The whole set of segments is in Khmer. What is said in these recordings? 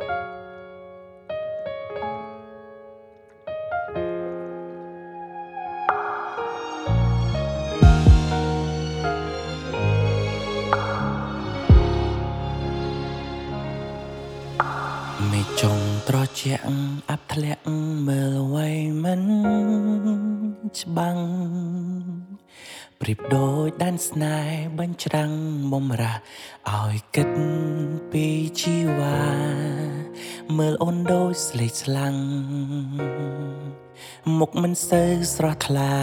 ไม่จงตรอเจียงอับทะเลงเมื่อไว้มันจะบังเปรียบโดยด้านสนายบัญชรังบ่มระเอาให้กิดปีชีวาเมื่อโอนโดยสลิดสลังหมกมันเสือสระทลา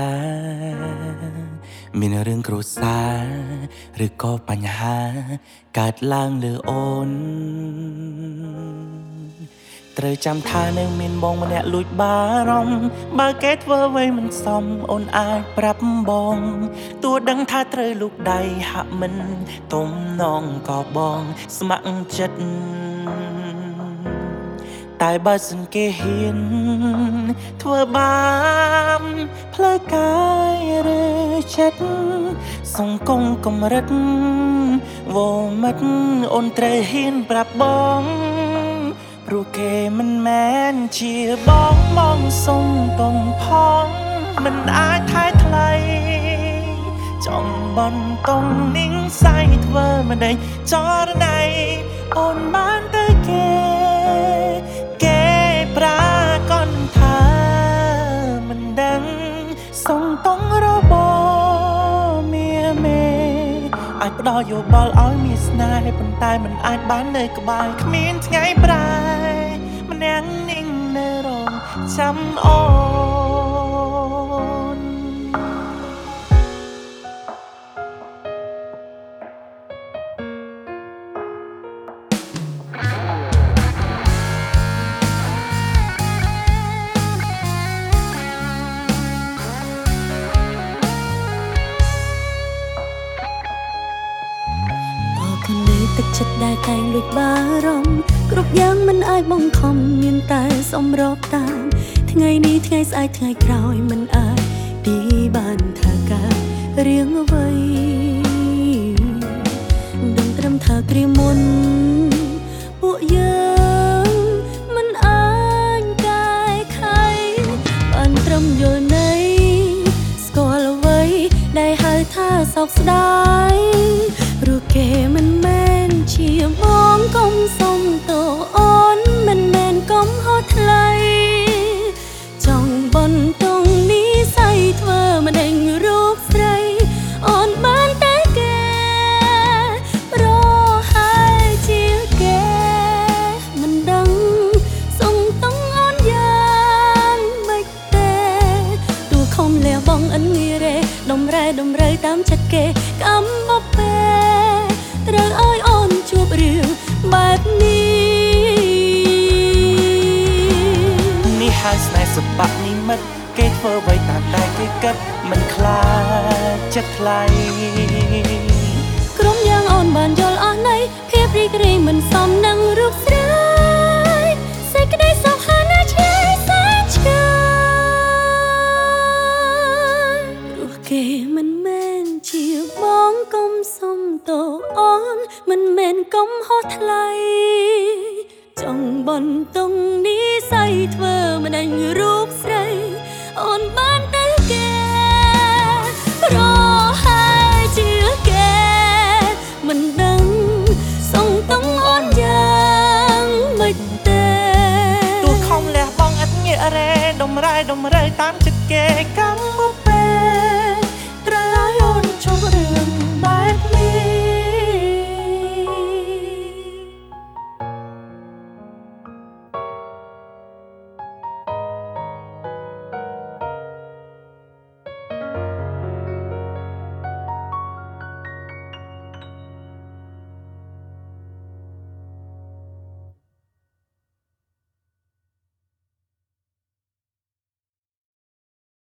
มีเรื่องครูสาหรือก็ปัญหากาดล่างหรือโอนเตรจำท่าในมินบองมันเนี่ยลุยบารมบาเกตเวอร์ไว้มันซ้ำโอนอายปรับบองตัวดังท่าเตรลูกใดหะมันต้มน้องก็บองสมัครจัดตายบาสังเกเห็นทั่วบามเพลกายเรือชัดส่งกงกมรัดโวมัดโอนเตรเห็นปรับบองรูเกมันแม้นเชียร์บ้องมองทรงตรงพ้องมันอาจท้ายทลายจ้องบอลตรงนิ่งใส่เธอมาได้จอดในโอนบ้านเตเกปราก้อนทามันดังส่งตรงรอบอเมียเมอาจปลออยู่บอลอ้อยมีสนายปนตายมันอาจบ้านเลยกบายขมิ้นไงปลายมันยังนิ่งในโรงช้ำอ่อนទឹកចិត្តដែលតែងលួចបារម្ភគ្រប់យ៉ាងមិនអាចបង្ខំមានតែសម្របតាមថ្ងៃនេះថ្ងៃស្អែកថ្ងៃក្រោយមិនអាចទីបានថាការរៀងអ្វីដឹងត្រឹមថាគ្រាមុនពួកយើងមិនអាចកែខៃបានត្រឹមយល់ន័យស្គាល់អ្វីដែលហៅថាសោកស្ដាយព្រោះគេមិនមែនជាបងកុំសុំតអូនមិនមែនកុំហត់ថ្លៃចង់បន់តងនេះស័យធ្វើមិនដេញរូបស្រីអូនបានតែគេប្រហើយជាគេមិនដឹងសុំតងអូនយ៉ាងមិនទេទូខំលះបងអិនងារេដំរែដំរើតាមចិត្តគេកំបពេត្រូវឲ្យអូនជួបរឿងបែបនេះហើយស្នេហ៍សបៈនិមិត្តគេធ្វើអ្វីតាមតែគេគិតមិនខ្លាចចិត្តថ្លៃក្រុមយ៉ាងអូនបានយល់អស់នៃភាពរីករាយមិនសមនឹងរូបស្រីសេចក្តីសុខហើយណាឆ្ងាយសែនឆ្ងាយព្រោះគេមិនមែនជាបងកុំសុំតអូនមិនមែនកុំហោះថ្លៃចង់បន់តងនេះស័យធ្វើមិនដេញរូបស្រីអូនបានទៅគេប្រហើយជាគេមិនដឹងសុំតងអូនយ៉ាងមិនទេទូខំលះបងអត់ងាករ៉េដំរែដំរើតាមចិត្តគេកំបុ